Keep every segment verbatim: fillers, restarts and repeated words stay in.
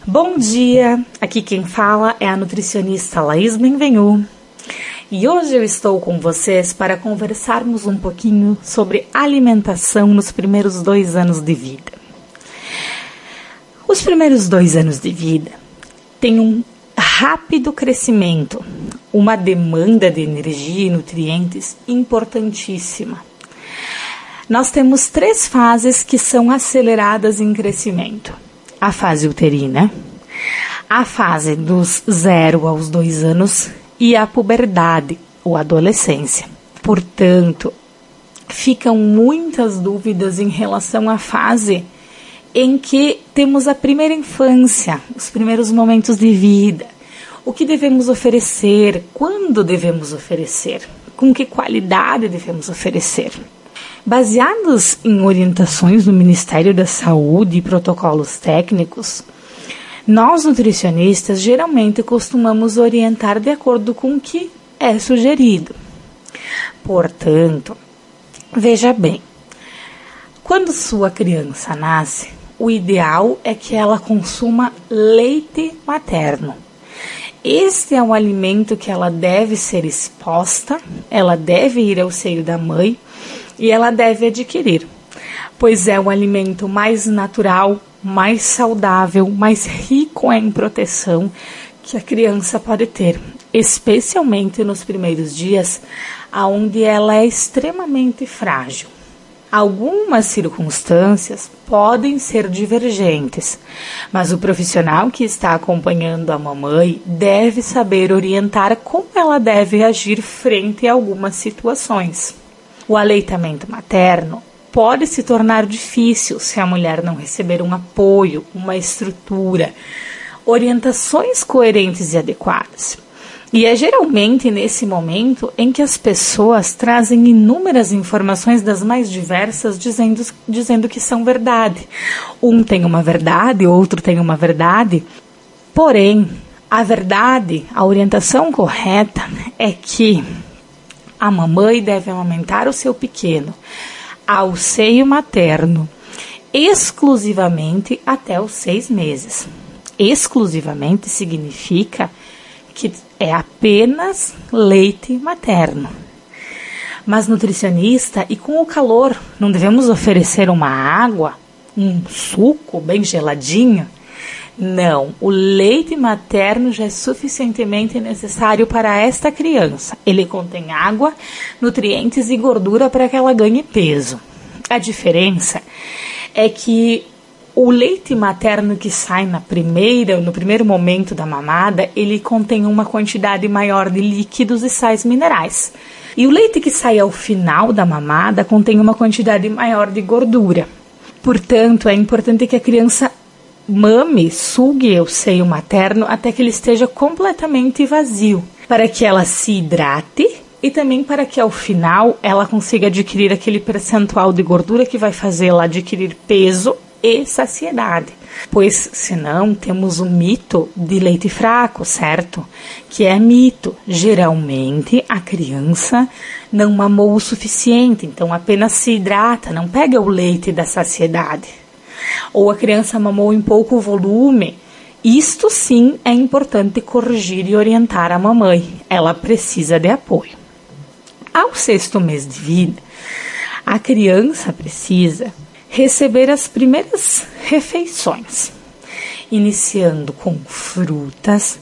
Bom dia, aqui quem fala é a nutricionista Laís Benvenu e hoje eu estou com vocês para conversarmos um pouquinho sobre alimentação nos primeiros dois anos de vida. Os primeiros dois anos de vida têm um rápido crescimento, uma demanda de energia e nutrientes importantíssima. Nós temos três fases que são aceleradas em crescimento. A fase uterina, a fase dos zero aos dois anos e a puberdade ou adolescência. Portanto, ficam muitas dúvidas em relação à fase em que temos a primeira infância, os primeiros momentos de vida. O que devemos oferecer, quando devemos oferecer, com que qualidade devemos oferecer. Baseados em orientações do Ministério da Saúde e protocolos técnicos, nós nutricionistas geralmente costumamos orientar de acordo com o que é sugerido. Portanto, veja bem, quando sua criança nasce, o ideal é que ela consuma leite materno. Este é um alimento que ela deve ser exposta, ela deve ir ao seio da mãe, e ela deve adquirir, pois é o alimento mais natural, mais saudável, mais rico em proteção que a criança pode ter, especialmente nos primeiros dias, onde ela é extremamente frágil. Algumas circunstâncias podem ser divergentes, mas o profissional que está acompanhando a mamãe deve saber orientar como ela deve agir frente a algumas situações. O aleitamento materno pode se tornar difícil se a mulher não receber um apoio, uma estrutura, orientações coerentes e adequadas. E é geralmente nesse momento em que as pessoas trazem inúmeras informações das mais diversas dizendo, dizendo que são verdade. Um tem uma verdade, outro tem uma verdade. Porém, a verdade, a orientação correta é que a mamãe deve amamentar o seu pequeno ao seio materno exclusivamente até os seis meses. Exclusivamente significa que é apenas leite materno. Mas nutricionista, e com o calor, não devemos oferecer uma água, um suco bem geladinho? Não, o leite materno já é suficientemente necessário para esta criança. Ele contém água, nutrientes e gordura para que ela ganhe peso. A diferença é que o leite materno que sai na primeira, no primeiro momento da mamada, ele contém uma quantidade maior de líquidos e sais minerais. E o leite que sai ao final da mamada contém uma quantidade maior de gordura. Portanto, é importante que a criança mame, sugue o seio materno até que ele esteja completamente vazio, para que ela se hidrate e também para que ao final ela consiga adquirir aquele percentual de gordura que vai fazê-la adquirir peso e saciedade. Pois senão temos o mito de leite fraco, certo? Que é mito. Geralmente a criança não mamou o suficiente, então apenas se hidrata, não pega o leite da saciedade. Ou a criança mamou em pouco volume. Isto sim é importante corrigir e orientar a mamãe. Ela precisa de apoio. Ao sexto mês de vida, a criança precisa receber as primeiras refeições, iniciando com frutas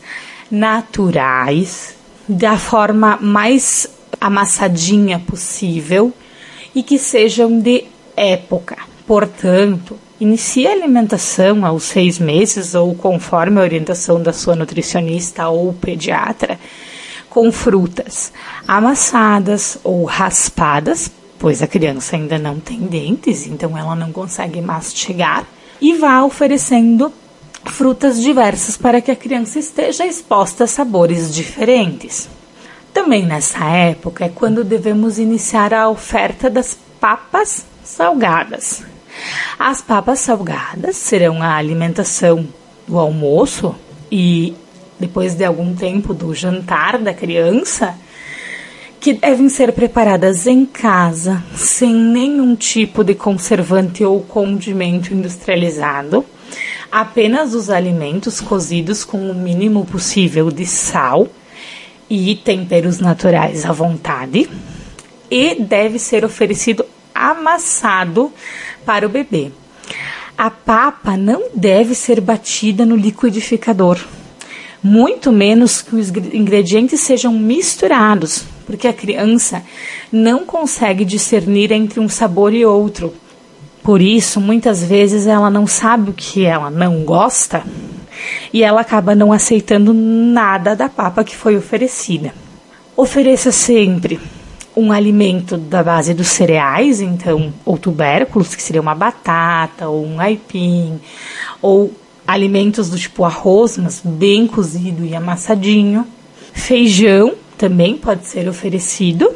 naturais, da forma mais amassadinha possível e que sejam de época. Portanto, inicie a alimentação aos seis meses ou conforme a orientação da sua nutricionista ou pediatra, com frutas amassadas ou raspadas, pois a criança ainda não tem dentes, então ela não consegue mastigar, e vá oferecendo frutas diversas para que a criança esteja exposta a sabores diferentes. Também nessa época é quando devemos iniciar a oferta das papas salgadas. As papas salgadas serão a alimentação do almoço e depois de algum tempo do jantar da criança, que devem ser preparadas em casa, sem nenhum tipo de conservante ou condimento industrializado, Apenas os alimentos cozidos com o mínimo possível de sal e temperos naturais à vontade, e deve ser oferecido amassado para o bebê. A papa não deve ser batida no liquidificador, muito menos que os ingredientes sejam misturados, porque a criança não consegue discernir entre um sabor e outro. Por isso, muitas vezes ela não sabe o que ela não gosta e ela acaba não aceitando nada da papa que foi oferecida. Ofereça sempre um alimento da base dos cereais, então, ou tubérculos, que seria uma batata, ou um aipim, ou alimentos do tipo arroz, mas bem cozido e amassadinho. Feijão também pode ser oferecido.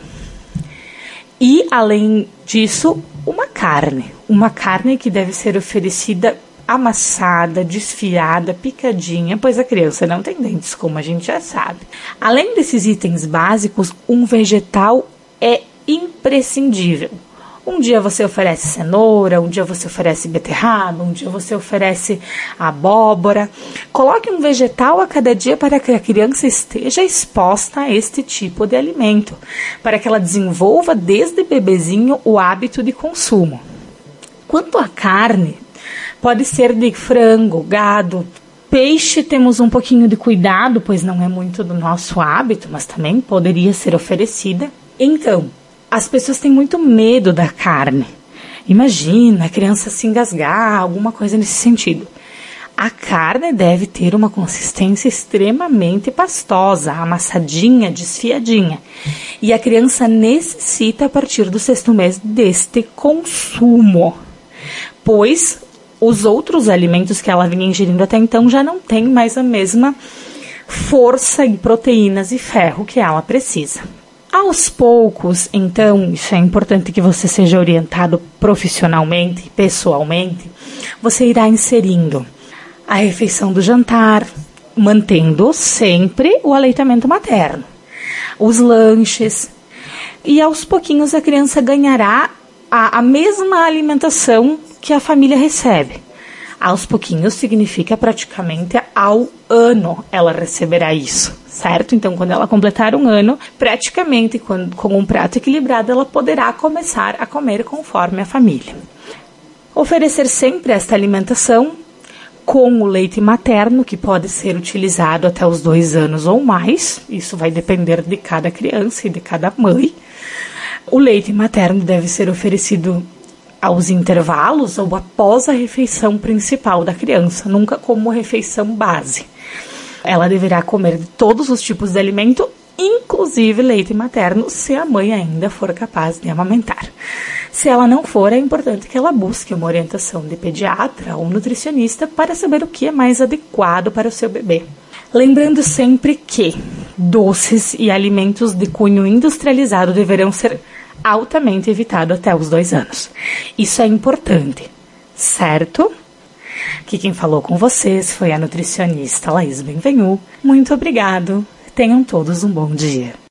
E, além disso, uma carne. Uma carne que deve ser oferecida amassada, desfiada, picadinha, pois a criança não tem dentes, como a gente já sabe. Além desses itens básicos, um vegetal é imprescindível. Um dia você oferece cenoura, um dia você oferece beterraba, um dia você oferece abóbora. Coloque um vegetal a cada dia para que a criança esteja exposta a este tipo de alimento, para que ela desenvolva desde bebezinho o hábito de consumo. Quanto à carne, pode ser de frango, gado, peixe, temos um pouquinho de cuidado, pois não é muito do nosso hábito, mas também poderia ser oferecida. Então, as pessoas têm muito medo da carne. Imagina a criança se engasgar, alguma coisa nesse sentido. A carne deve ter uma consistência extremamente pastosa, amassadinha, desfiadinha. E a criança necessita, a partir do sexto mês, deste consumo, pois os outros alimentos que ela vinha ingerindo até então já não têm mais a mesma força e proteínas e ferro que ela precisa. Aos poucos, então, isso é importante que você seja orientado profissionalmente, pessoalmente, você irá inserindo a refeição do jantar, mantendo sempre o aleitamento materno, os lanches, e aos pouquinhos a criança ganhará a, a mesma alimentação que a família recebe. Aos pouquinhos significa praticamente ao ano ela receberá isso, certo? Então, quando ela completar um ano, praticamente com, com um prato equilibrado, ela poderá começar a comer conforme a família. Oferecer sempre esta alimentação com o leite materno, que pode ser utilizado até os dois anos ou mais. Isso vai depender de cada criança e de cada mãe. O leite materno deve ser oferecido aos intervalos ou após a refeição principal da criança, nunca como refeição base. Ela deverá comer todos os tipos de alimento, inclusive leite materno, se a mãe ainda for capaz de amamentar. Se ela não for, é importante que ela busque uma orientação de pediatra ou nutricionista para saber o que é mais adequado para o seu bebê. Lembrando sempre que doces e alimentos de cunho industrializado deverão ser altamente evitados até os dois anos. Isso é importante, certo? Aqui quem falou com vocês foi a nutricionista Laís Benvenu. Muito obrigado. Tenham todos um bom dia.